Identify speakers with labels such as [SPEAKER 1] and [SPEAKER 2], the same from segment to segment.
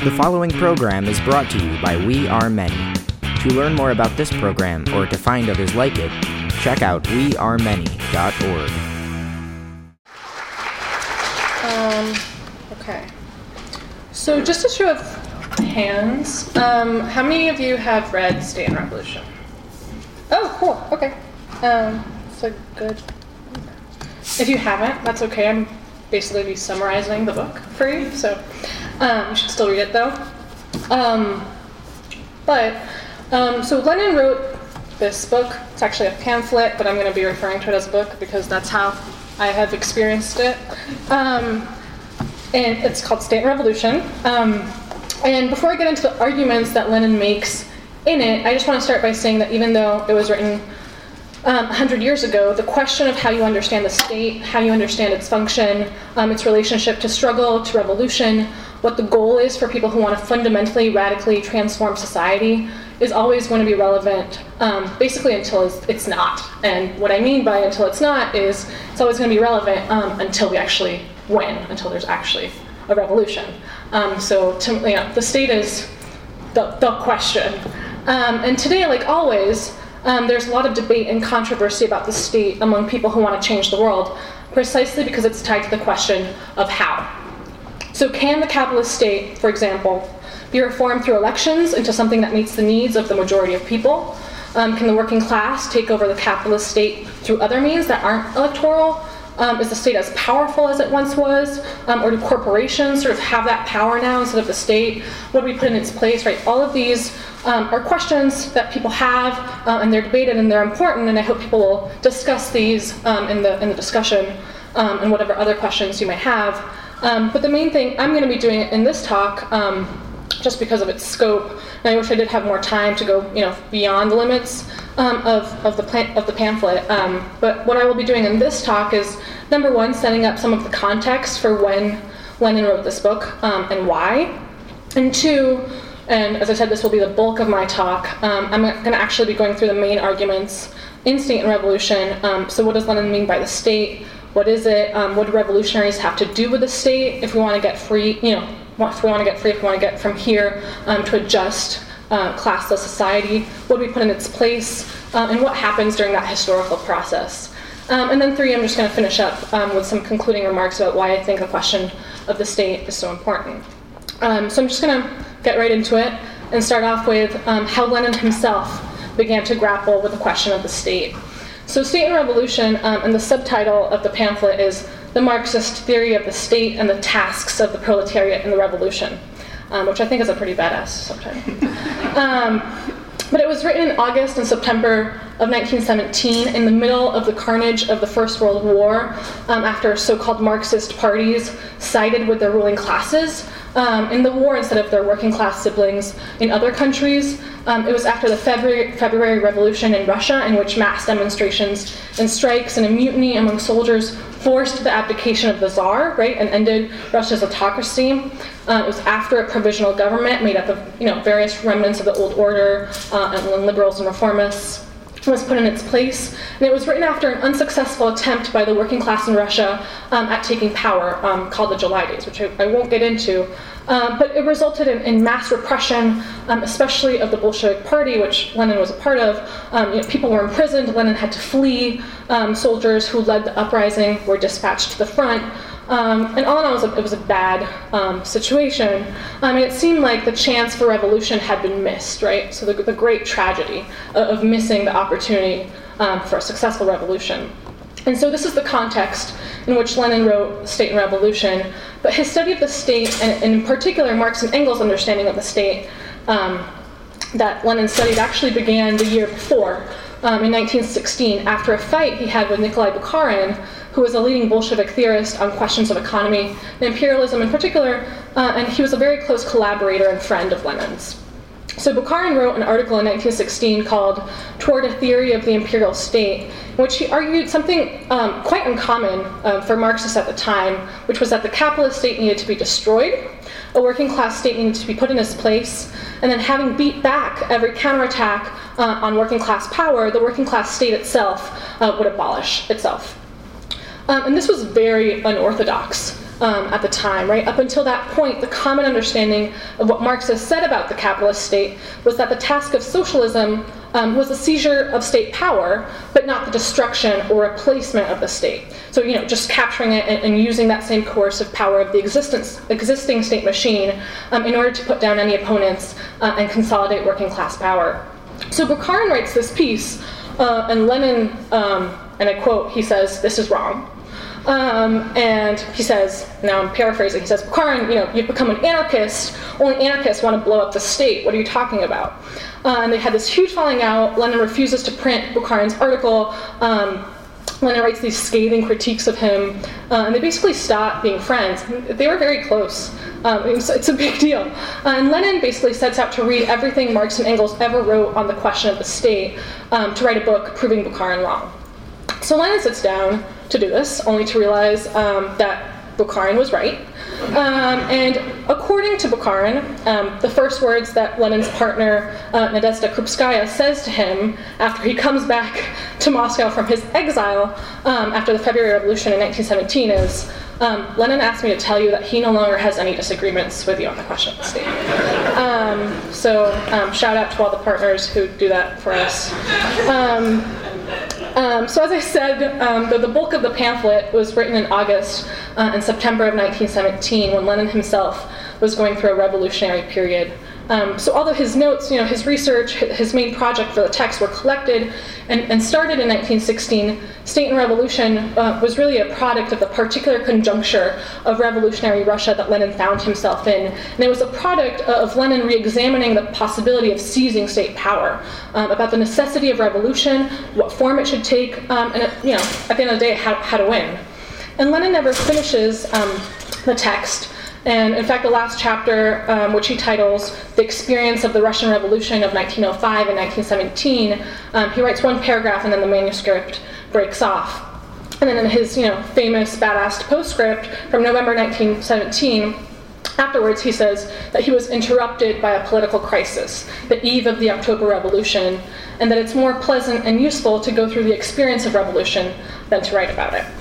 [SPEAKER 1] The following program is brought to you by We Are Many. To learn more about this program or to find others like it, check out wearemany.org.
[SPEAKER 2] Okay. So just a show of hands, how many of you have read State and Revolution? Oh, cool. Okay. So good. If you haven't, that's okay. I'm basically be summarizing the book for you, so you should still read it though. So Lenin wrote this book. It's actually a pamphlet, but I'm going to be referring to it as a book because that's how I have experienced it. And it's called State and Revolution. And before I get into the arguments that Lenin makes in it, I just want to start by saying that even though it was written 100 years ago, the question of how you understand the state, how you understand its function, its relationship to struggle, to revolution, what the goal is for people who want to fundamentally, radically transform society is always going to be relevant, basically until it's not. And what I mean by until it's not is it's always going to be relevant until we actually win, until there's actually a revolution. The state is the question. And today, like always, there's a lot of debate and controversy about the state among people who want to change the world, precisely because it's tied to the question of how. So can the capitalist state, for example, be reformed through elections into something that meets the needs of the majority of people? Can the working class take over the capitalist state through other means that aren't electoral? Is the state as powerful as it once was? Or do corporations sort of have that power now instead of the state? What do we put in its place, right? All of these are questions that people have, and they're debated and they're important, and I hope people will discuss these in the discussion and whatever other questions you might have. But the main thing I'm going to be doing in this talk, just because of its scope, and I wish I did have more time to go, beyond the limits of the pamphlet. But what I will be doing in this talk is, number one, setting up some of the context for when Lenin wrote this book and why. And two, and as I said, this will be the bulk of my talk, I'm going to actually be going through the main arguments in State and Revolution. So what does Lenin mean by the state? What is it? What do revolutionaries have to do with the state if we want to get free, if we want to get from here to a just, classless society? What do we put in its place? And what happens during that historical process? And then three, I'm just going to finish up with some concluding remarks about why I think the question of the state is so important. So I'm just going to get right into it and start off with how Lenin himself began to grapple with the question of the state. So State and Revolution, and the subtitle of the pamphlet is The Marxist Theory of the State and the Tasks of the Proletariat in the Revolution, which I think is a pretty badass subtitle. But it was written in August and September of 1917 in the middle of the carnage of the First World War, after so-called Marxist parties sided with their ruling classes in the war instead of their working class siblings in other countries. It was after the February Revolution in Russia, in which mass demonstrations and strikes and a mutiny among soldiers forced the abdication of the Tsar, right, and ended Russia's autocracy. It was after a provisional government made up of various remnants of the old order and liberals and reformists was put in its place. And it was written after an unsuccessful attempt by the working class in Russia at taking power, called the July Days, which I won't get into. But it resulted in mass repression, especially of the Bolshevik Party, which Lenin was a part of. People were imprisoned, Lenin had to flee, soldiers who led the uprising were dispatched to the front. And all in all, it was a bad situation. It seemed like the chance for revolution had been missed, right? So the great tragedy of missing the opportunity for a successful revolution. And so this is the context in which Lenin wrote State and Revolution. But his study of the state, and in particular Marx and Engels' understanding of the state that Lenin studied, actually began the year before, in 1916, after a fight he had with Nikolai Bukharin, who was a leading Bolshevik theorist on questions of economy and imperialism in particular, and he was a very close collaborator and friend of Lenin's. So Bukharin wrote an article in 1916 called Toward a Theory of the Imperial State, in which he argued something quite uncommon for Marxists at the time, which was that the capitalist state needed to be destroyed, a working class state needed to be put in its place, and then having beat back every counterattack on working class power, the working class state itself would abolish itself. And this was very unorthodox. at the time, right? Up until that point, the common understanding of what Marxists said about the capitalist state was that the task of socialism was the seizure of state power, but not the destruction or replacement of the state. So, just capturing it and using that same coercive power of the existing state machine in order to put down any opponents and consolidate working class power. So Bukharin writes this piece, and Lenin, and I quote, he says, "This is wrong." And he says, now I'm paraphrasing, he says, "Bukharin, you've become an anarchist. Only anarchists want to blow up the state. What are you talking about?" And they had this huge falling out. Lenin refuses to print Bukharin's article. Lenin writes these scathing critiques of him, and they basically stop being friends. They were very close. It's a big deal. And Lenin basically sets out to read everything Marx and Engels ever wrote on the question of the state, to write a book proving Bukharin wrong. So Lenin sits down to do this, only to realize that Bukharin was right. And according to Bukharin, the first words that Lenin's partner, Nadezhda Krupskaya, says to him after he comes back to Moscow from his exile after the February Revolution in 1917 is, "Lenin asked me to tell you that he no longer has any disagreements with you on the question of the state." So shout out to all the partners who do that for us. So as I said, the bulk of the pamphlet was written in August and September of 1917 when Lenin himself was going through a revolutionary period. So although his notes, his research, his main project for the text were collected and started in 1916, State and Revolution was really a product of the particular conjuncture of revolutionary Russia that Lenin found himself in. And it was a product of Lenin re-examining the possibility of seizing state power, about the necessity of revolution, what form it should take, and at the end of the day, how to win. And Lenin never finishes the text. And in fact, the last chapter, which he titles "The Experience of the Russian Revolution of 1905 and 1917, he writes one paragraph and then the manuscript breaks off. And then in his famous badass postscript from November 1917, afterwards he says that he was interrupted by a political crisis, the eve of the October Revolution, and that it's more pleasant and useful to go through the experience of revolution than to write about it.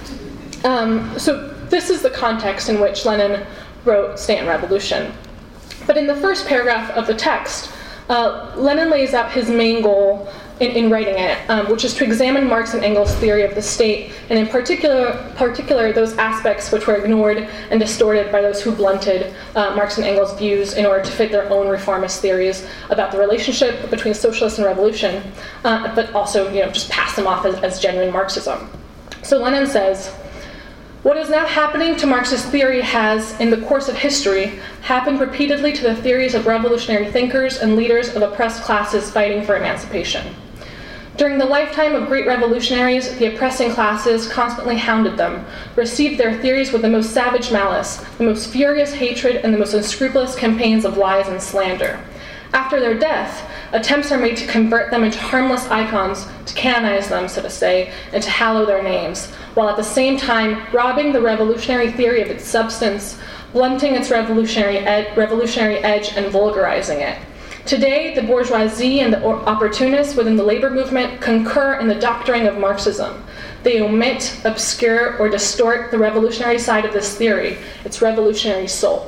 [SPEAKER 2] So this is the context in which Lenin wrote State and Revolution. But in the first paragraph of the text, Lenin lays out his main goal in writing it, which is to examine Marx and Engels' theory of the state, and in particular those aspects which were ignored and distorted by those who blunted Marx and Engels' views in order to fit their own reformist theories about the relationship between socialism and revolution, but also just pass them off as genuine Marxism. So Lenin says, "What is now happening to Marxist theory has, in the course of history, happened repeatedly to the theories of revolutionary thinkers and leaders of oppressed classes fighting for emancipation. During the lifetime of great revolutionaries, the oppressing classes constantly hounded them, received their theories with the most savage malice, the most furious hatred, and the most unscrupulous campaigns of lies and slander. After their death, attempts are made to convert them into harmless icons, to canonize them, so to say, and to hallow their names, while at the same time robbing the revolutionary theory of its substance, blunting its revolutionary edge, and vulgarizing it. Today, the bourgeoisie and the opportunists within the labor movement concur in the doctoring of Marxism. They omit, obscure, or distort the revolutionary side of this theory, its revolutionary soul."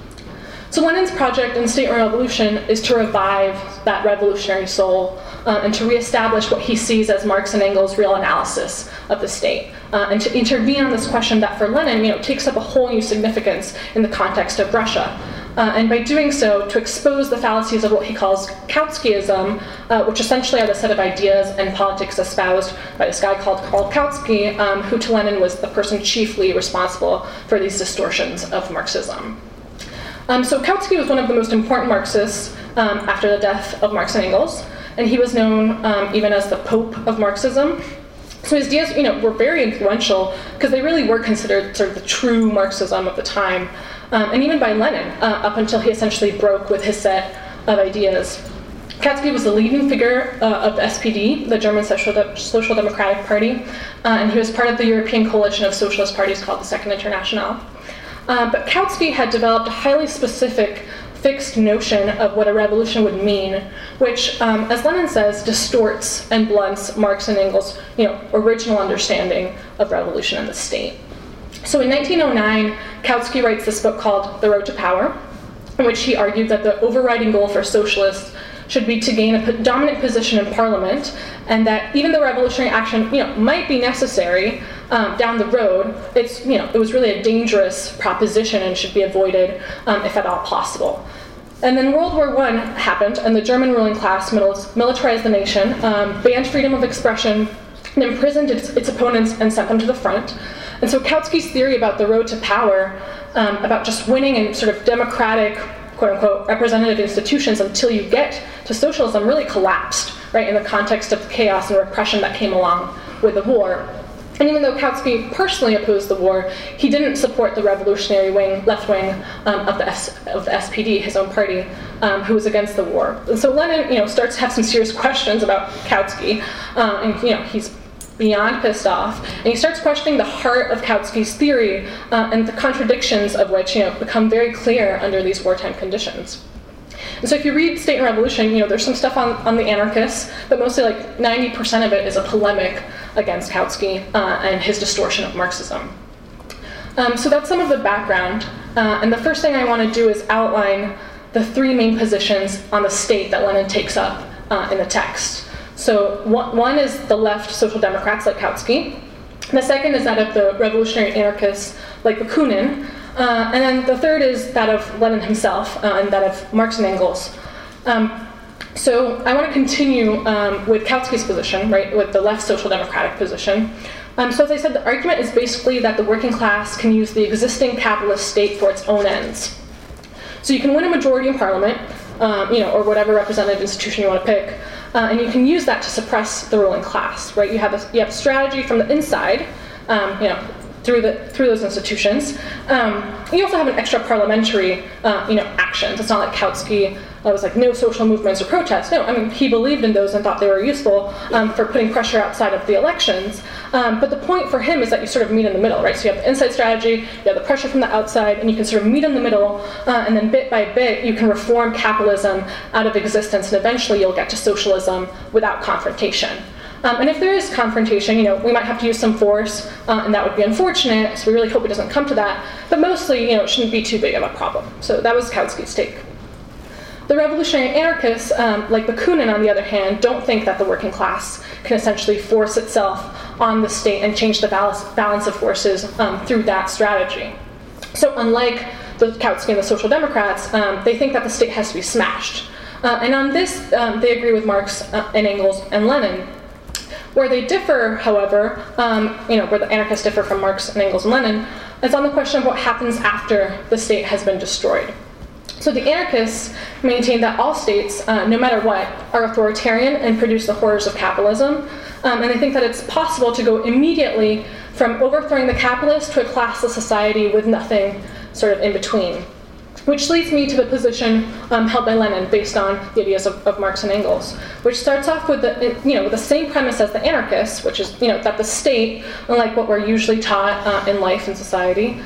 [SPEAKER 2] So Lenin's project in State and Revolution is to revive that revolutionary soul and to reestablish what he sees as Marx and Engels' real analysis of the state, and to intervene on this question that for Lenin, takes up a whole new significance in the context of Russia. And by doing so, to expose the fallacies of what he calls Kautskyism, which essentially are the set of ideas and politics espoused by this guy called Karl Kautsky, who to Lenin was the person chiefly responsible for these distortions of Marxism. So Kautsky was one of the most important Marxists after the death of Marx and Engels, and he was known even as the Pope of Marxism. So his ideas, were very influential because they really were considered sort of the true Marxism of the time, and even by Lenin, up until he essentially broke with his set of ideas. Kautsky was the leading figure of the SPD, the German Social Democratic Party, and he was part of the European coalition of socialist parties called the Second Internationale. But Kautsky had developed a highly specific, fixed notion of what a revolution would mean, which, as Lenin says, distorts and blunts Marx and Engels' original understanding of revolution and the state. So in 1909, Kautsky writes this book called The Road to Power, in which he argued that the overriding goal for socialists should be to gain a dominant position in parliament, and that even though revolutionary action, might be necessary down the road, it was really a dangerous proposition and should be avoided if at all possible. And then World War I happened, and the German ruling class militarized the nation, banned freedom of expression, and imprisoned its opponents and sent them to the front. And so Kautsky's theory about the road to power, about just winning in sort of democratic, quote-unquote, representative institutions until you get to socialism really collapsed, right, in the context of the chaos and repression that came along with the war. And even though Kautsky personally opposed the war, he didn't support the revolutionary wing, left wing of the SPD, his own party, who was against the war. And so Lenin, starts to have some serious questions about Kautsky, and he's beyond pissed off, and he starts questioning the heart of Kautsky's theory and the contradictions of which become very clear under these wartime conditions. And so if you read State and Revolution, there's some stuff on the anarchists, but mostly like 90% of it is a polemic against Kautsky and his distortion of Marxism. So that's some of the background, and the first thing I want to do is outline the three main positions on the state that Lenin takes up in the text. So one is the left social democrats like Kautsky. The second is that of the revolutionary anarchists like Bakunin. And then the third is that of Lenin himself and that of Marx and Engels. So I want to continue with Kautsky's position, right, with the left social democratic position. So as I said, the argument is basically that the working class can use the existing capitalist state for its own ends. So you can win a majority in parliament, or whatever representative institution you want to pick, and you can use that to suppress the ruling class, right? You have a strategy from the inside, through those institutions. You also have an extra parliamentary, actions. It's not like Kautsky was like no social movements or protests. No, he believed in those and thought they were useful for putting pressure outside of the elections. But the point for him is that you sort of meet in the middle, right? So you have the inside strategy, you have the pressure from the outside, and you can sort of meet in the middle, and then bit by bit you can reform capitalism out of existence, and eventually you'll get to socialism without confrontation. And if there is confrontation, we might have to use some force, and that would be unfortunate, so we really hope it doesn't come to that. But mostly, it shouldn't be too big of a problem. So that was Kautsky's take. The revolutionary anarchists, like Bakunin on the other hand, don't think that the working class can essentially force itself on the state and change the balance of forces through that strategy. So unlike the Kautsky and the Social Democrats, they think that the state has to be smashed. And on this, they agree with Marx and Engels and Lenin. Where they differ, however, where the anarchists differ from Marx and Engels and Lenin, is on the question of what happens after the state has been destroyed. So the anarchists maintain that all states, no matter what, are authoritarian and produce the horrors of capitalism, and they think that it's possible to go immediately from overthrowing the capitalist to a classless society with nothing sort of in between. Which leads me to the position held by Lenin based on the ideas of Marx and Engels, which starts off with the same premise as the anarchists, which is that the state, unlike what we're usually taught in life and society,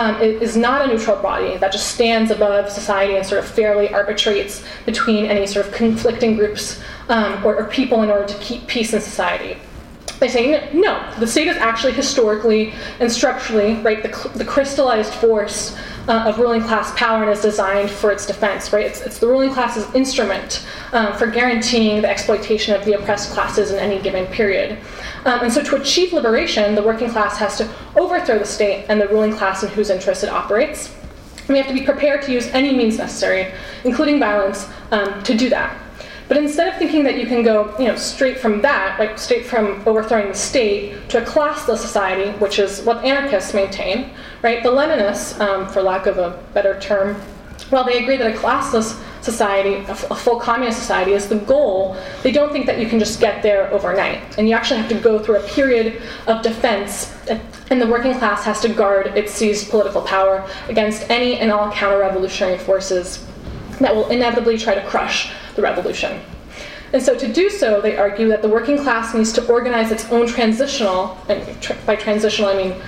[SPEAKER 2] is not a neutral body that just stands above society and sort of fairly arbitrates between any sort of conflicting groups or people in order to keep peace in society. They say, no, the state is actually historically and structurally, right, the crystallized force of ruling class power and is designed for its defense, right? It's the ruling class's instrument for guaranteeing the exploitation of the oppressed classes in any given period. And so to achieve liberation, the working class has to overthrow the state and the ruling class in whose interest it operates. And we have to be prepared to use any means necessary, including violence, to do that. But instead of thinking that you can go, straight from that, like straight from overthrowing the state to a classless society, which is what anarchists maintain, right? The Leninists, for lack of a better term, while they agree that a classless society, a full communist society, is the goal, they don't think that you can just get there overnight. And you actually have to go through a period of defense, and the working class has to guard its seized political power against any and all counter-revolutionary forces that will inevitably try to crush the revolution. And so to do so, they argue that the working class needs to organize its own transitional, and by transitional I mean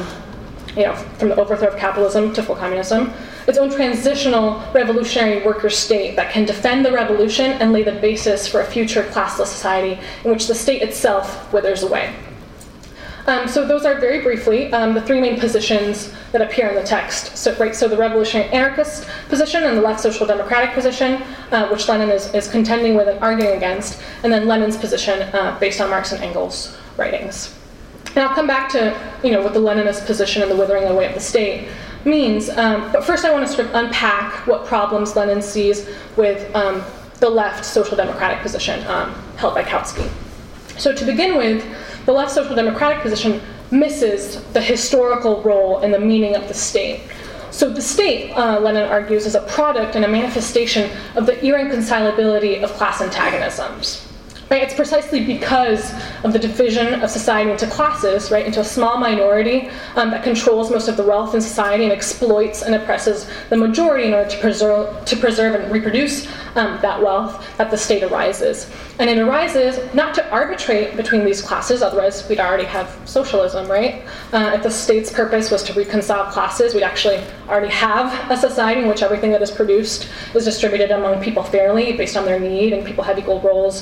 [SPEAKER 2] from the overthrow of capitalism to full communism, its own transitional revolutionary worker state that can defend the revolution and lay the basis for a future classless society in which the state itself withers away. So those are very briefly the three main positions that appear in the text. So the revolutionary anarchist position and the left social democratic position, which Lenin is contending with and arguing against, and then Lenin's position based on Marx and Engels' writings. And I'll come back to what the Leninist position and the withering away of the state means. But first I want to sort of unpack what problems Lenin sees with the left social democratic position held by Kautsky. So to begin with, the left social democratic position misses the historical role and the meaning of the state. So the state, Lenin argues, is a product and a manifestation of the irreconcilability of class antagonisms. Right? It's precisely because of the division of society into classes, right, into a small minority that controls most of the wealth in society and exploits and oppresses the majority in order to preserve and reproduce that wealth, that the state arises. And it arises not to arbitrate between these classes, otherwise we'd already have socialism, right? If the state's purpose was to reconcile classes, we'd actually already have a society in which everything that is produced is distributed among people fairly based on their need, and people have equal roles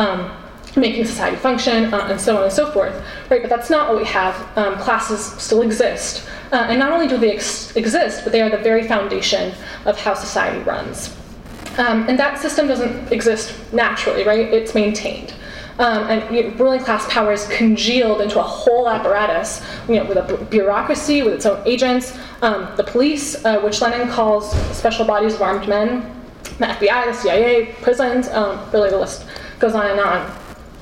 [SPEAKER 2] making society function, and so on and so forth, right? But that's not what we have. Classes still exist. And not only do they exist, but they are the very foundation of how society runs. And that system doesn't exist naturally, right? It's maintained. And ruling class power is congealed into a whole apparatus, with a bureaucracy, with its own agents, the police, which Lenin calls special bodies of armed men, the FBI, the CIA, prisons, really the list goes on and on.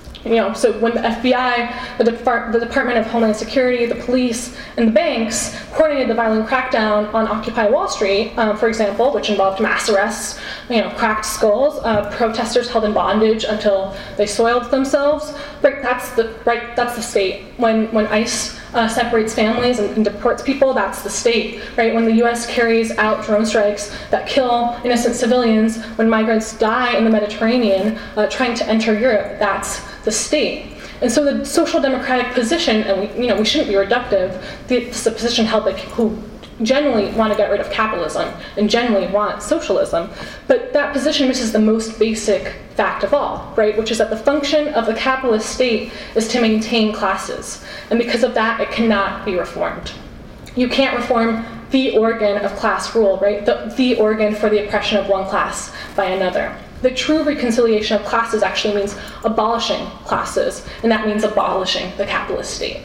[SPEAKER 2] So when the FBI, the Department of Homeland Security, the police, and the banks coordinated the violent crackdown on Occupy Wall Street, for example, which involved mass arrests, cracked skulls, protesters held in bondage until they soiled themselves. Right, that's the state. When ICE separates families and deports people, that's the state. Right, when the U.S. carries out drone strikes that kill innocent civilians, when migrants die in the Mediterranean trying to enter Europe, that's the state. And so the social democratic position, and we shouldn't be reductive, it's the position held by people who genuinely want to get rid of capitalism and genuinely want socialism, but that position misses the most basic fact of all, right, which is that the function of the capitalist state is to maintain classes, and because of that, it cannot be reformed. You can't reform the organ of class rule, right, the organ for the oppression of one class by another. The true reconciliation of classes actually means abolishing classes, and that means abolishing the capitalist state.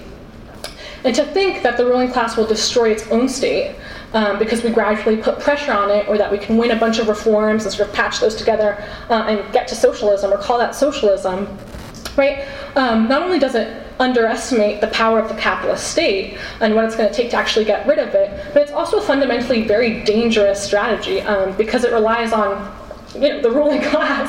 [SPEAKER 2] And to think that the ruling class will destroy its own state because we gradually put pressure on it, or that we can win a bunch of reforms and sort of patch those together and get to socialism, or call that socialism, right? Not only does it underestimate the power of the capitalist state and what it's going to take to actually get rid of it, but it's also a fundamentally very dangerous strategy because it relies on the ruling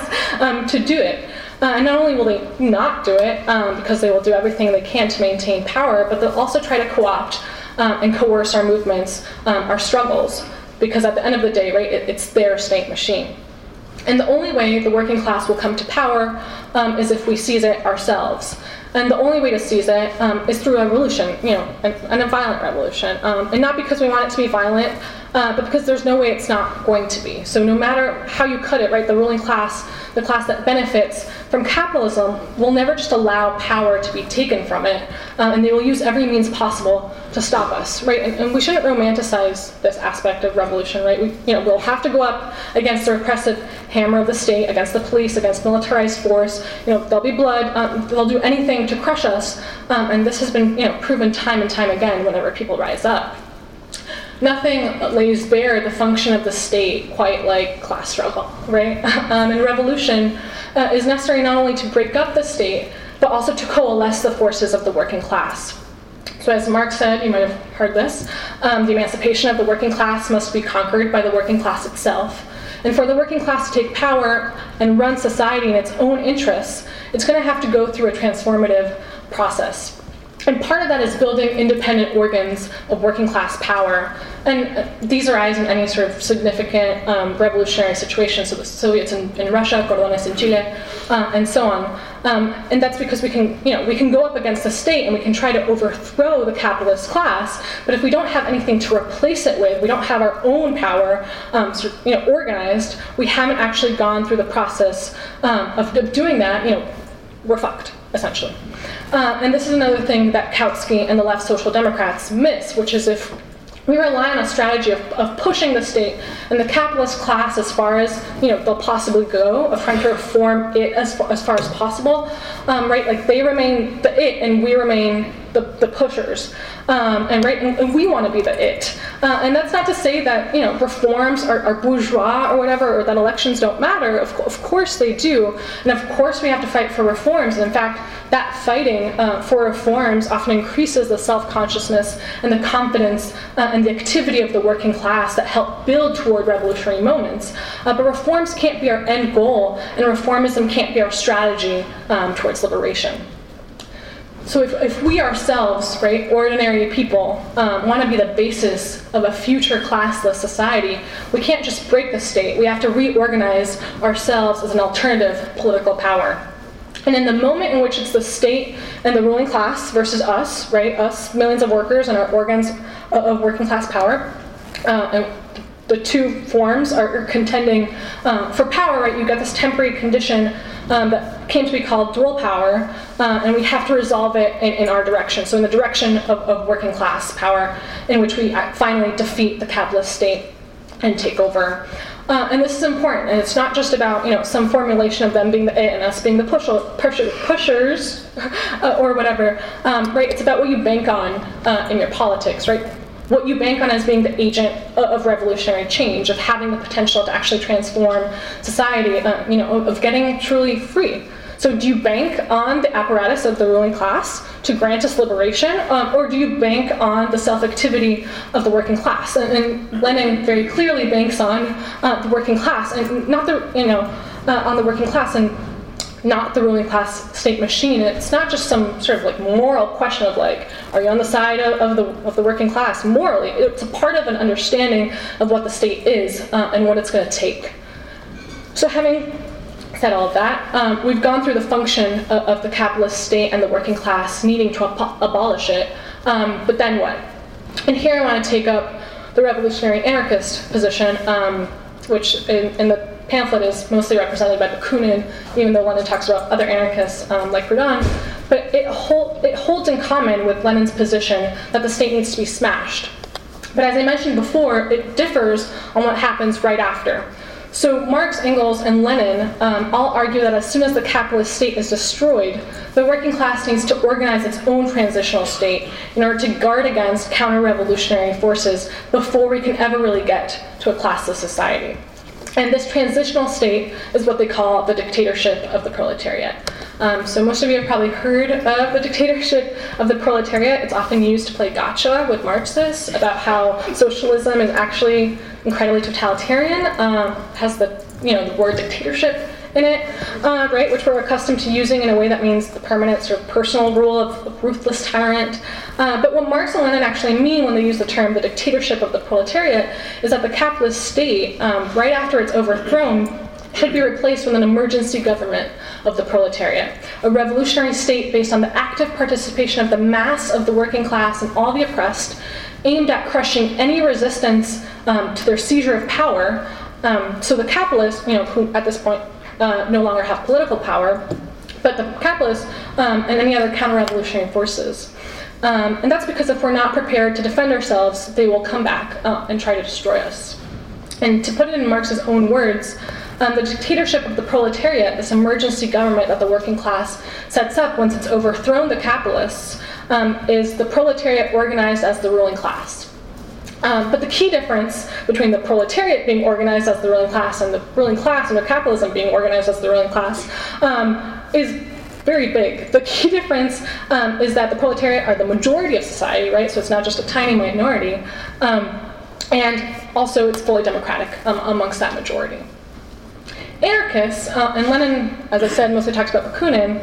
[SPEAKER 2] class to do it. And not only will they not do it because they will do everything they can to maintain power, but they'll also try to co-opt and coerce our movements, our struggles, because at the end of the day, right, it's their state machine. And the only way the working class will come to power is if we seize it ourselves. And the only way to seize it is through a revolution, and a violent revolution. And not because we want it to be violent, but because there's no way it's not going to be. So no matter how you cut it, right, the ruling class, the class that benefits from capitalism, will never just allow power to be taken from it, and they will use every means possible to stop us, right? And we shouldn't romanticize this aspect of revolution, right? We'll have to go up against the repressive hammer of the state, against the police, against militarized force. There'll be blood. They'll do anything to crush us, and this has been proven time and time again whenever people rise up. Nothing lays bare the function of the state quite like class struggle, right? And revolution is necessary not only to break up the state, but also to coalesce the forces of the working class. So as Marx said, you might have heard this, the emancipation of the working class must be conquered by the working class itself. And for the working class to take power and run society in its own interests, it's going to have to go through a transformative process. And part of that is building independent organs of working class power. And these arise in any sort of significant revolutionary situation. So the Soviets in Russia, Cordones in Chile, and so on. And that's because we can go up against the state and we can try to overthrow the capitalist class. But if we don't have anything to replace it with, we don't have our own power organized, we haven't actually gone through the process of doing that, we're fucked. essentially. And this is another thing that Kautsky and the left social democrats miss, which is if we rely on a strategy of pushing the state and the capitalist class as far as they'll possibly go, of trying to reform it as far as possible, right? Like they remain the it and we remain the pushers, and we want to be the it. And that's not to say that reforms are bourgeois or whatever, or that elections don't matter. Of course they do, and of course we have to fight for reforms. And in fact, that fighting for reforms often increases the self-consciousness and the confidence and the activity of the working class that help build toward revolutionary moments. But reforms can't be our end goal, and reformism can't be our strategy towards liberation. So if we ourselves, right, ordinary people, want to be the basis of a future classless society, we can't just break the state. We have to reorganize ourselves as an alternative political power. And in the moment in which it's the state and the ruling class versus us, right, us millions of workers and our organs of working class power, and the two forms are contending for power, right? You've got this temporary condition that came to be called dual power, and we have to resolve it in our direction. So in the direction of working class power, in which we finally defeat the capitalist state and take over. And this is important, and it's not just about some formulation of them being the it and us being the pushers or whatever, right? It's about what you bank on in your politics, right? What you bank on as being the agent of revolutionary change, of having the potential to actually transform society, of getting truly free. So do you bank on the apparatus of the ruling class to grant us liberation, or do you bank on the self-activity of the working class? And Lenin very clearly banks on the working class, and not on the working class, and not the ruling class state machine. It's not just some sort of moral question of are you on the side of the working class morally? It's a part of an understanding of what the state is and what it's going to take. So having said all of that, we've gone through the function of the capitalist state and the working class needing to abolish it, but then what? And here I want to take up the revolutionary anarchist position, which in the pamphlet is mostly represented by Bakunin, even though Lenin talks about other anarchists like Proudhon. But it holds in common with Lenin's position that the state needs to be smashed. But as I mentioned before, it differs on what happens right after. So Marx, Engels, and Lenin all argue that as soon as the capitalist state is destroyed, the working class needs to organize its own transitional state in order to guard against counter-revolutionary forces before we can ever really get to a classless society. And this transitional state is what they call the dictatorship of the proletariat. So most of you have probably heard of the dictatorship of the proletariat. It's often used to play gotcha with Marxists about how socialism is actually incredibly totalitarian, has the word dictatorship in it, right, which we're accustomed to using in a way that means the permanent sort of personal rule of a ruthless tyrant. But what Marx and Lenin actually mean when they use the term the dictatorship of the proletariat is that the capitalist state, right after it's overthrown, should be replaced with an emergency government of the proletariat, a revolutionary state based on the active participation of the mass of the working class and all the oppressed, aimed at crushing any resistance to their seizure of power. So the capitalists, who at this point no longer have political power, but the capitalists and any other counter-revolutionary forces. And that's because if we're not prepared to defend ourselves, they will come back and try to destroy us. And to put it in Marx's own words, the dictatorship of the proletariat, this emergency government that the working class sets up once it's overthrown the capitalists, is the proletariat organized as the ruling class. But the key difference between the proletariat being organized as the ruling class and the ruling class under capitalism being organized as the ruling class is very big. The key difference is that the proletariat are the majority of society, right? So it's not just a tiny minority. And also it's fully democratic amongst that majority. Anarchists, and Lenin, as I said, mostly talks about Bakunin,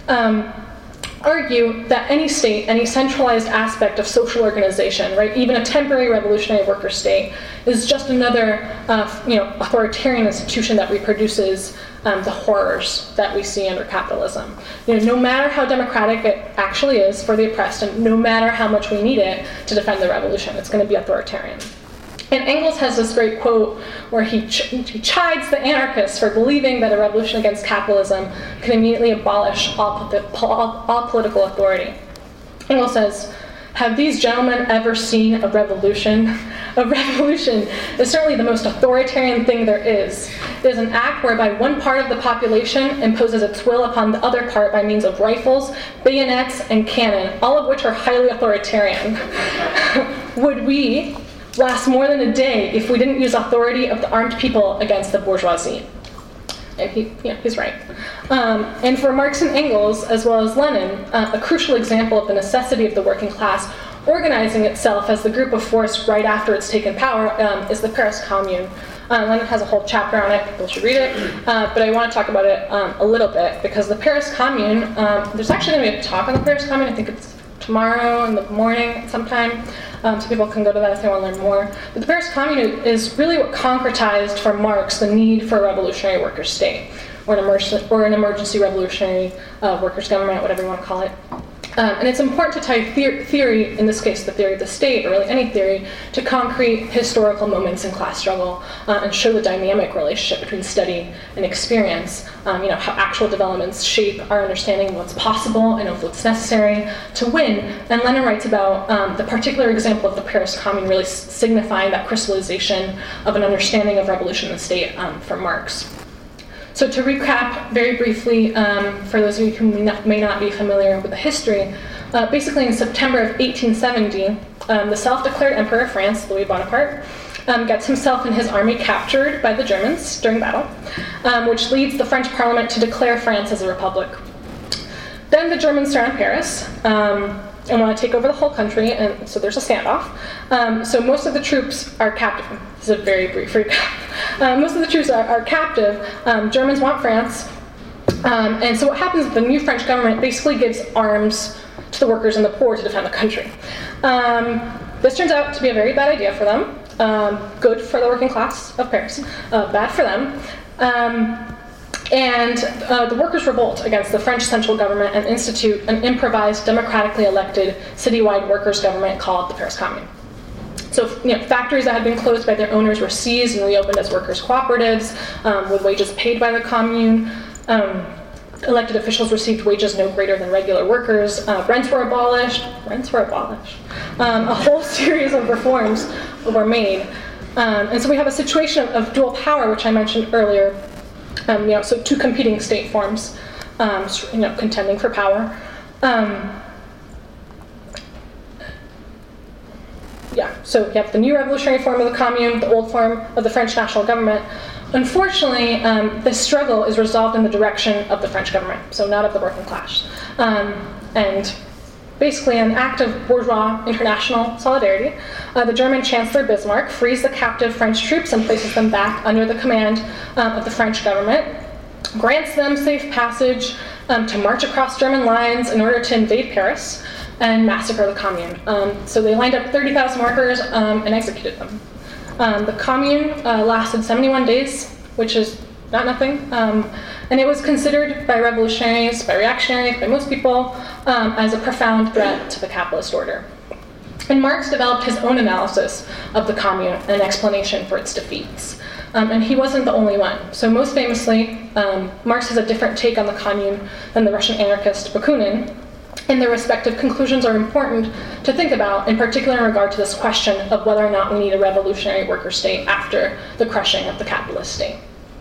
[SPEAKER 2] argue that any state, any centralized aspect of social organization, right, even a temporary revolutionary worker state, is just another, authoritarian institution that reproduces the horrors that we see under capitalism. No matter how democratic it actually is for the oppressed, and no matter how much we need it to defend the revolution, it's going to be authoritarian. And Engels has this great quote where he chides the anarchists for believing that a revolution against capitalism could immediately abolish all political authority. Engels says, "Have these gentlemen ever seen a revolution? A revolution is certainly the most authoritarian thing there is. It is an act whereby one part of the population imposes its will upon the other part by means of rifles, bayonets, and cannon, all of which are highly authoritarian. Would we last more than a day if we didn't use authority of the armed people against the bourgeoisie?" And he's right. And for Marx and Engels, as well as Lenin, a crucial example of the necessity of the working class organizing itself as the group of force right after it's taken power is the Paris Commune. Lenin has a whole chapter on it, people should read it, but I want to talk about it a little bit, because the Paris Commune, there's actually going to be a talk on the Paris Commune, I think it's tomorrow in the morning sometime, so people can go to that if they want to learn more. But the Paris Commune is really what concretized for Marx the need for a revolutionary workers' state, or an emergency revolutionary workers' government, whatever you want to call it. And it's important to tie theory, in this case the theory of the state, or really any theory, to concrete historical moments in class struggle and show the dynamic relationship between study and experience, how actual developments shape our understanding of what's possible and of what's necessary to win. And Lenin writes about the particular example of the Paris Commune really signifying that crystallization of an understanding of revolution in the state for Marx. So to recap very briefly, for those of you who may not be familiar with the history, basically in September of 1870, the self-declared Emperor of France, Louis Bonaparte, gets himself and his army captured by the Germans during battle, which leads the French Parliament to declare France as a republic. Then the Germans surround Paris and want to take over the whole country, and so there's a standoff. So most of the troops are captive. This is a very brief recap. Most of the troops are captive. Germans want France. And so what happens is the new French government basically gives arms to the workers and the poor to defend the country. This turns out to be a very bad idea for them. Good for the working class of Paris. Bad for them. And the workers revolt against the French central government and institute an improvised, democratically elected, citywide workers' government called the Paris Commune. So, factories that had been closed by their owners were seized and reopened as workers' cooperatives, with wages paid by the commune. Elected officials received wages no greater than regular workers. Rents were abolished. A whole series of reforms were made. And so we have a situation of dual power, which I mentioned earlier. So two competing state forms, contending for power. So you have the new revolutionary form of the commune, the old form of the French national government. Unfortunately, this struggle is resolved in the direction of the French government, so not of the working class. And basically an act of bourgeois international solidarity, the German Chancellor Bismarck frees the captive French troops and places them back under the command of the French government, grants them safe passage to march across German lines in order to invade Paris and massacre the commune. So they lined up 30,000 workers and executed them. The commune lasted 71 days, which is not nothing. And it was considered by revolutionaries, by reactionaries, by most people, as a profound threat to the capitalist order. And Marx developed his own analysis of the commune and an explanation for its defeats. And he wasn't the only one. So most famously, Marx has a different take on the commune than the Russian anarchist Bakunin, and their respective conclusions are important to think about, in particular in regard to this question of whether or not we need a revolutionary worker state after the crushing of the capitalist state.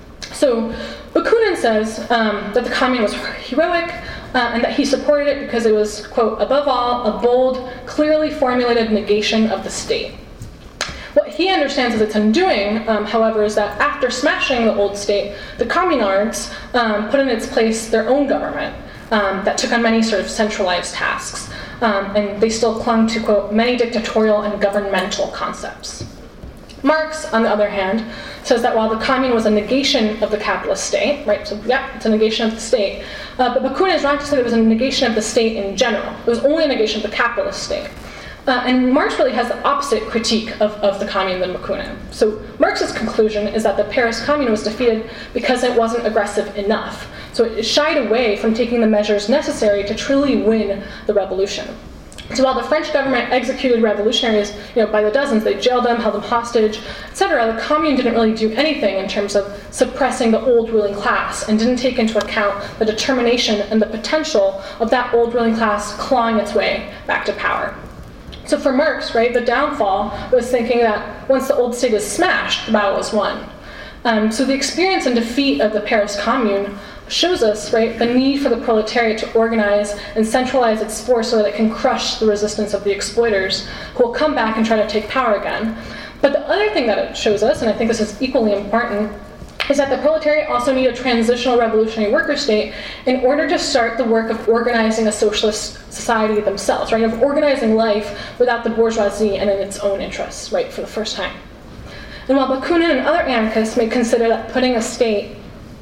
[SPEAKER 2] So Bakunin says that the commune was heroic and that he supported it because it was, quote, above all, a bold, clearly formulated negation of the state. What he understands as its undoing, however, is that after smashing the old state, the communards put in its place their own government that took on many sort of centralized tasks. And they still clung to, quote, many dictatorial and governmental concepts. Marx, on the other hand, says that while the commune was a negation of the capitalist state, right, so yeah, it's a negation of the state, but Bakunin is wrong to say that it was a negation of the state in general. It was only a negation of the capitalist state. And Marx really has the opposite critique of the commune than Bakunin. So Marx's conclusion is that the Paris Commune was defeated because it wasn't aggressive enough. So it shied away from taking the measures necessary to truly win the revolution. So while the French government executed revolutionaries, by the dozens, they jailed them, held them hostage, etc., the Commune didn't really do anything in terms of suppressing the old ruling class and didn't take into account the determination and the potential of that old ruling class clawing its way back to power. So for Marx, right, the downfall was thinking that once the old state is smashed, the battle is won. So the experience and defeat of the Paris Commune shows us, right, the need for the proletariat to organize and centralize its force so that it can crush the resistance of the exploiters, who will come back and try to take power again. But the other thing that it shows us, and I think this is equally important, is that the proletariat also need a transitional revolutionary worker state in order to start the work of organizing a socialist society themselves, right, of organizing life without the bourgeoisie and in its own interests, right, for the first time. And while Bakunin and other anarchists may consider that putting a state,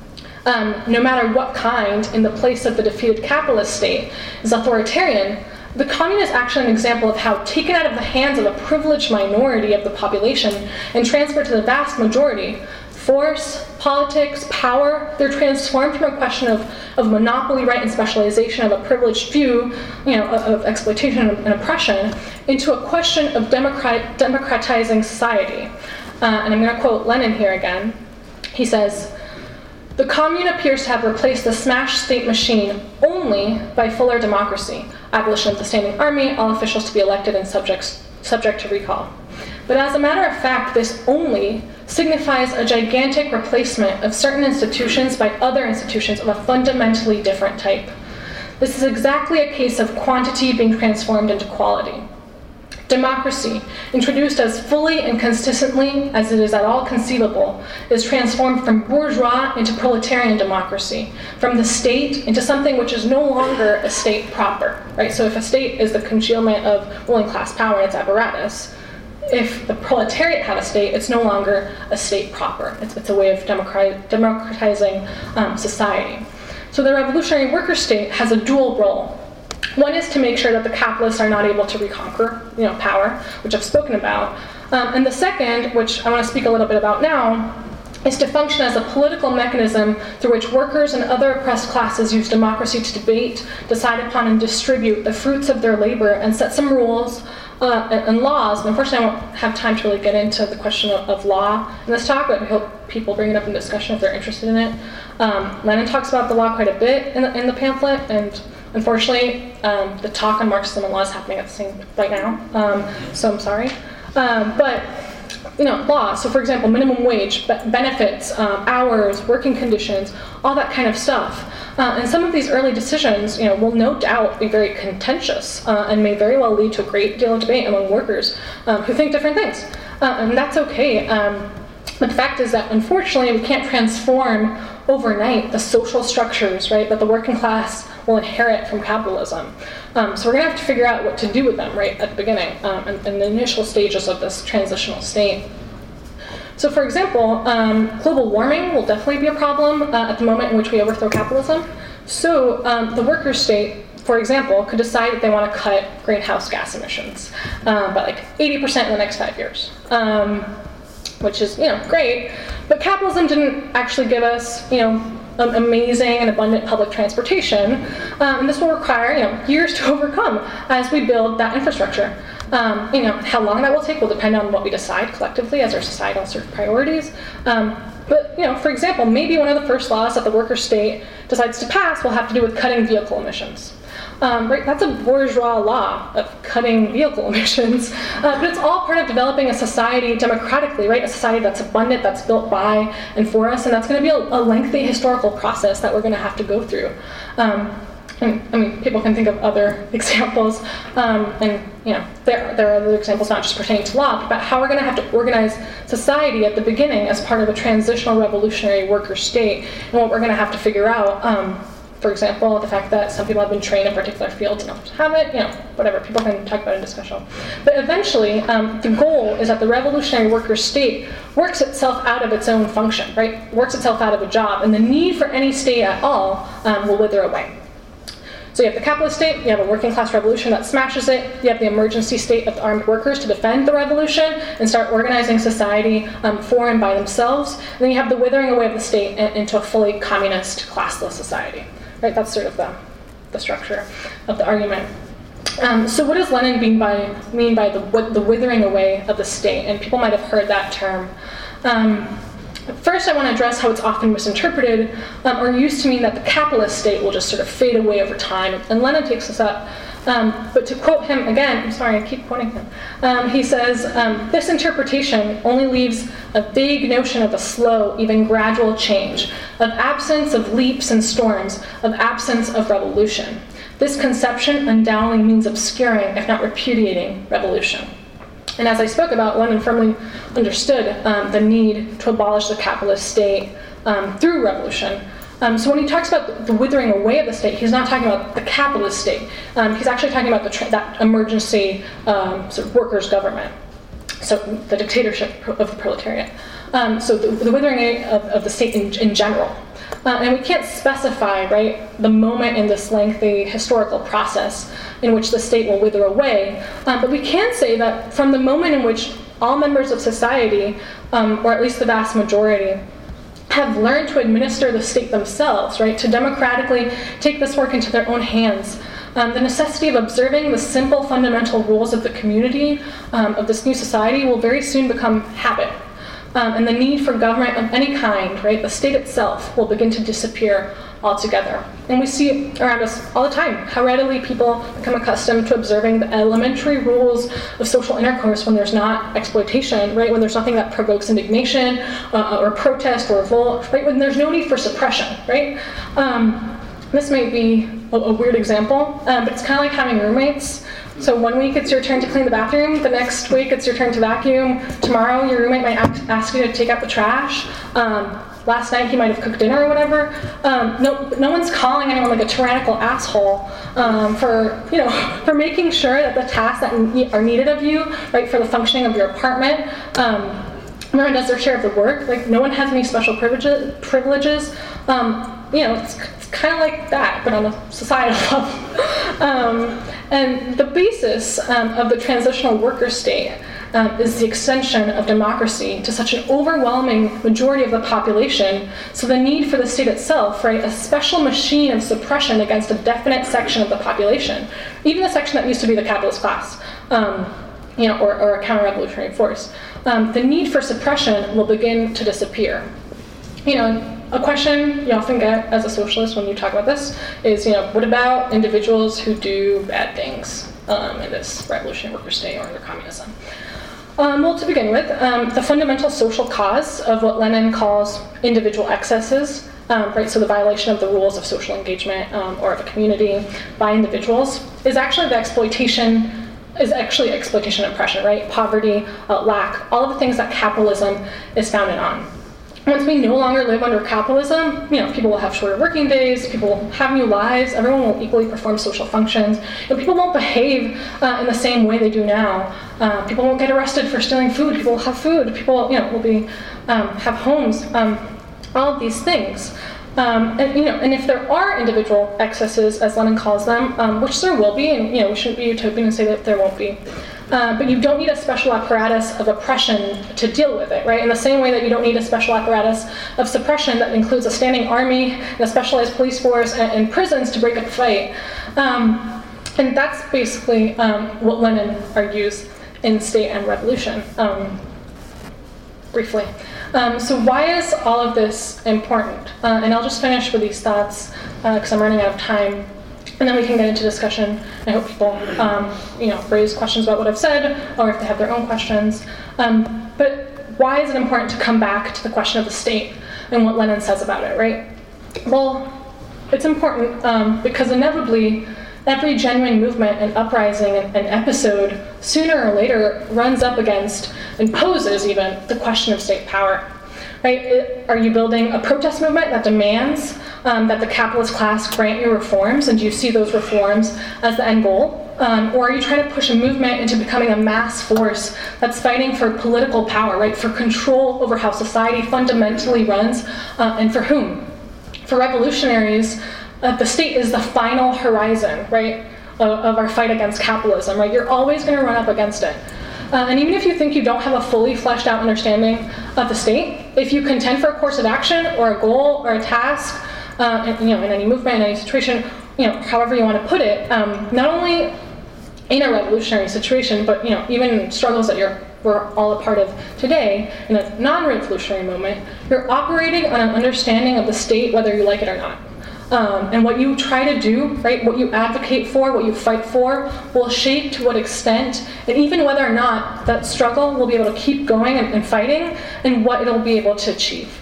[SPEAKER 2] no matter what kind, in the place of the defeated capitalist state is authoritarian, the Commune is actually an example of how, taken out of the hands of a privileged minority of the population and transferred to the vast majority, force, politics, power, they're transformed from a question of monopoly right and specialization of a privileged few, of exploitation and oppression, into a question of democratizing society. And I'm going to quote Lenin here again. He says, "The Commune appears to have replaced the smashed state machine only by fuller democracy, abolition of the standing army, all officials to be elected and subject to recall. But as a matter of fact, this only signifies a gigantic replacement of certain institutions by other institutions of a fundamentally different type. This is exactly a case of quantity being transformed into quality. Democracy, introduced as fully and consistently as it is at all conceivable, is transformed from bourgeois into proletarian democracy, from the state into something which is no longer a state proper." Right? So if a state is the congealment of ruling class power and its apparatus, if the proletariat had a state, it's no longer a state proper. It's a way of democratizing society. So the revolutionary worker state has a dual role. One is to make sure that the capitalists are not able to reconquer, power, which I've spoken about. And the second, which I want to speak a little bit about now, is to function as a political mechanism through which workers and other oppressed classes use democracy to debate, decide upon, and distribute the fruits of their labor and set some rules and laws. And unfortunately, I won't have time to really get into the question of law in this talk, but I hope people bring it up in discussion if they're interested in it. Lenin talks about the law quite a bit in the pamphlet, and unfortunately, the talk on Marxism and law is happening at the same right now, so I'm sorry. But law. So, for example, minimum wage, benefits, hours, working conditions, all that kind of stuff. And some of these early decisions, will no doubt be very contentious and may very well lead to a great deal of debate among workers who think different things, and that's okay. But the fact is that, unfortunately, we can't transform overnight the social structures, right, that the working class will inherit from capitalism. So we're going to have to figure out what to do with them, right, at the beginning, in the initial stages of this transitional state. So, for example, global warming will definitely be a problem at the moment in which we overthrow capitalism. So the worker state, for example, could decide that they want to cut greenhouse gas emissions by like 80% in the next 5 years. Which is, great, but capitalism didn't actually give us, amazing and abundant public transportation, and this will require, years to overcome as we build that infrastructure. How long that will take will depend on what we decide collectively as our societal sort of priorities. But, for example, maybe one of the first laws that the worker state decides to pass will have to do with cutting vehicle emissions. Right, that's a bourgeois law of cutting vehicle emissions, but it's all part of developing a society democratically, right? A society that's abundant, that's built by and for us, and that's going to be a lengthy historical process that we're going to have to go through. And people can think of other examples, and there are other examples not just pertaining to law, but about how we're going to have to organize society at the beginning as part of a transitional revolutionary worker state, and what we're going to have to figure out. For example, the fact that some people have been trained in particular fields and others haven't, whatever, people can talk about in discussion. But eventually, the goal is that the revolutionary worker state works itself out of its own function, right? Works itself out of a job, and the need for any state at all will wither away. So you have the capitalist state, you have a working class revolution that smashes it, you have the emergency state of the armed workers to defend the revolution and start organizing society for and by themselves, and then you have the withering away of the state into a fully communist, classless society. Right, that's sort of the structure of the argument. So what does Lenin mean by the withering away of the state? And people might have heard that term. First, I want to address how it's often misinterpreted or used to mean that the capitalist state will just sort of fade away over time. And Lenin takes this up. But to quote him again, I'm sorry, I keep quoting him. He says, this interpretation only leaves a vague notion of a slow, even gradual change, of absence of leaps and storms, of absence of revolution. This conception undoubtedly means obscuring, if not repudiating, revolution. And as I spoke about, Lenin firmly understood the need to abolish the capitalist state through revolution. So when he talks about the withering away of the state, he's not talking about the capitalist state. He's actually talking about that emergency sort of workers' government, so the dictatorship of the proletariat. So the withering away of the state in general. And we can't specify, right, the moment in this lengthy historical process in which the state will wither away, but we can say that from the moment in which all members of society, or at least the vast majority, have learned to administer the state themselves, right, to democratically take this work into their own hands. The necessity of observing the simple fundamental rules of the community, of this new society, will very soon become habit. And the need for government of any kind, right, the state itself, will begin to disappear altogether. And we see around us all the time how readily people become accustomed to observing the elementary rules of social intercourse when there's not exploitation, right, when there's nothing that provokes indignation or protest or revolt, right, when there's no need for suppression, right? This might be a weird example, but it's kind of like having roommates. So one week it's your turn to clean the bathroom, the next week it's your turn to vacuum, tomorrow your roommate might ask you to take out the trash, last night he might have cooked dinner or whatever. No one's calling anyone like a tyrannical asshole for making sure that the tasks that are needed of you, right, for the functioning of your apartment, everyone does their share of the work. Like, no one has any special privileges. It's kind of like that, but on a societal level. And the basis of the transitional worker state is the extension of democracy to such an overwhelming majority of the population. So the need for the state itself, right, a special machine of suppression against a definite section of the population, even the section that used to be the capitalist class, or a counter-revolutionary force. The need for suppression will begin to disappear. A question you often get as a socialist when you talk about this is, what about individuals who do bad things in this revolutionary worker state or under communism? Well, to begin with, the fundamental social cause of what Lenin calls individual excesses, right, so the violation of the rules of social engagement or of a community by individuals, is actually exploitation and oppression, right? Poverty, lack, all of the things that capitalism is founded on. Once we no longer live under capitalism, people will have shorter working days, people will have new lives, everyone will equally perform social functions, people won't behave in the same way they do now. People won't get arrested for stealing food, people will have food, people will have homes, all of these things. And if there are individual excesses, as Lenin calls them, which there will be, and we shouldn't be utopian and say that there won't be, but you don't need a special apparatus of oppression to deal with it, right? In the same way that you don't need a special apparatus of suppression that includes a standing army, and a specialized police force, and prisons to break up a fight. And that's basically what Lenin argues in State and Revolution, briefly. So why is all of this important? And I'll just finish with these thoughts because I'm running out of time, and then we can get into discussion. I hope people, raise questions about what I've said, or if they have their own questions. But why is it important to come back to the question of the state and what Lenin says about it, right? Well, it's important because inevitably, every genuine movement and uprising and episode, sooner or later, runs up against and poses even the question of state power. Right? Are you building a protest movement that demands that the capitalist class grant you reforms, and do you see those reforms as the end goal? Or are you trying to push a movement into becoming a mass force that's fighting for political power, right? For control over how society fundamentally runs, and for whom? For revolutionaries, the state is the final horizon, right, of our fight against capitalism, right? You're always going to run up against it. And even if you think you don't have a fully fleshed out understanding of the state, if you contend for a course of action or a goal or a task, in any movement, in any situation, however you want to put it, not only in a revolutionary situation, but even struggles that we're all a part of today, in a non-revolutionary moment, you're operating on an understanding of the state, whether you like it or not. And what you try to do, right, what you advocate for, what you fight for, will shape to what extent, and even whether or not that struggle will be able to keep going and fighting, and what it'll be able to achieve.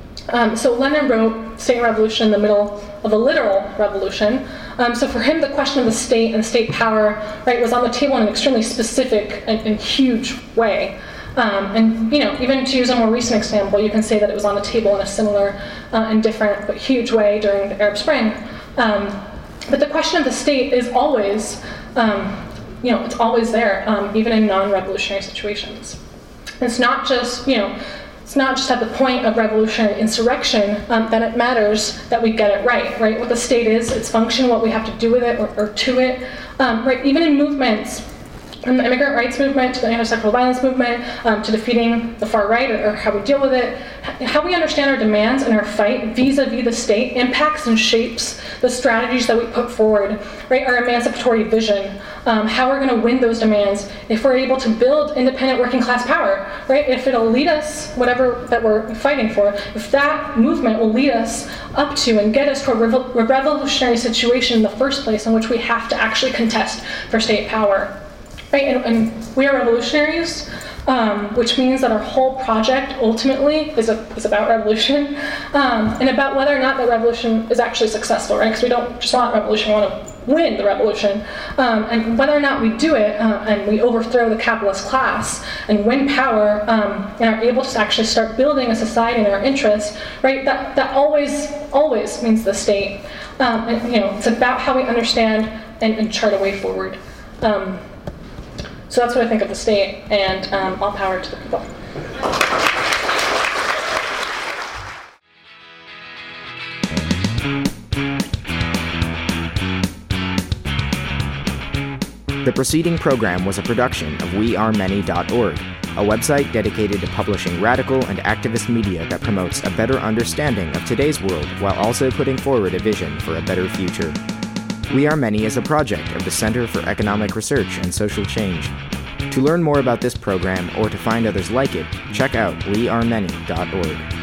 [SPEAKER 2] So Lenin wrote State and Revolution in the middle of a literal revolution. So for him, the question of the state and state power, right, was on the table in an extremely specific and huge way. And even to use a more recent example, you can say that it was on the table in a similar and different but huge way during the Arab Spring. But the question of the state is always, it's always there, even in non-revolutionary situations. It's not just, it's not just at the point of revolutionary insurrection that it matters that we get it right? What the state is, its function, what we have to do with it or to it, right? Even in movements, from the immigrant rights movement to the anti-sexual violence movement, to defeating the far right or how we deal with it, how we understand our demands and our fight vis-a-vis the state impacts and shapes the strategies that we put forward, right? Our emancipatory vision, how we're going to win those demands if we're able to build independent working class power, right? If it'll lead us, whatever that we're fighting for, if that movement will lead us up to and get us to a revolutionary situation in the first place in which we have to actually contest for state power. Right, and we are revolutionaries, which means that our whole project ultimately is about revolution, and about whether or not the revolution is actually successful, right? Because we don't just want revolution, we want to win the revolution, and whether or not we do it and we overthrow the capitalist class and win power and are able to actually start building a society in our interest, right? That always means the state. And, it's about how we understand and chart a way forward. So that's what I think of the state, and all power to the people.
[SPEAKER 1] The preceding program was a production of wearemany.org, a website dedicated to publishing radical and activist media that promotes a better understanding of today's world while also putting forward a vision for a better future. We Are Many is a project of the Center for Economic Research and Social Change. To learn more about this program or to find others like it, check out wearemany.org.